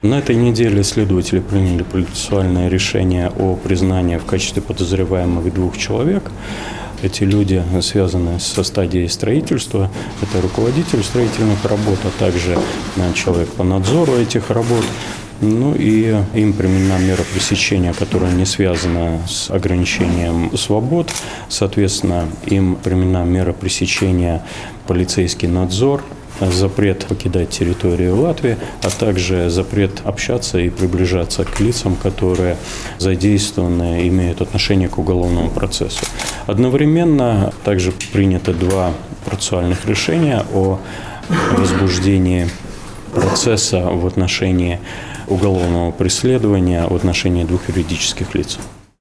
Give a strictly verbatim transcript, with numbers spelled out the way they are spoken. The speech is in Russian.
На этой неделе следователи приняли процессуальное решение о признании в качестве подозреваемых двух человек. Эти люди связаны со стадией строительства. Это руководитель строительных работ, а также человек по надзору этих работ. Ну и им применена мера пресечения, которая не связана с ограничением свобод. Соответственно, им применена мера пресечения полицейский надзор, запрет покидать территорию Латвии, а также запрет общаться и приближаться к лицам, которые задействованы, имеют отношение к уголовному процессу. Одновременно также принято два процессуальных решения о возбуждении процесса в отношении уголовного преследования в отношении двух юридических лиц.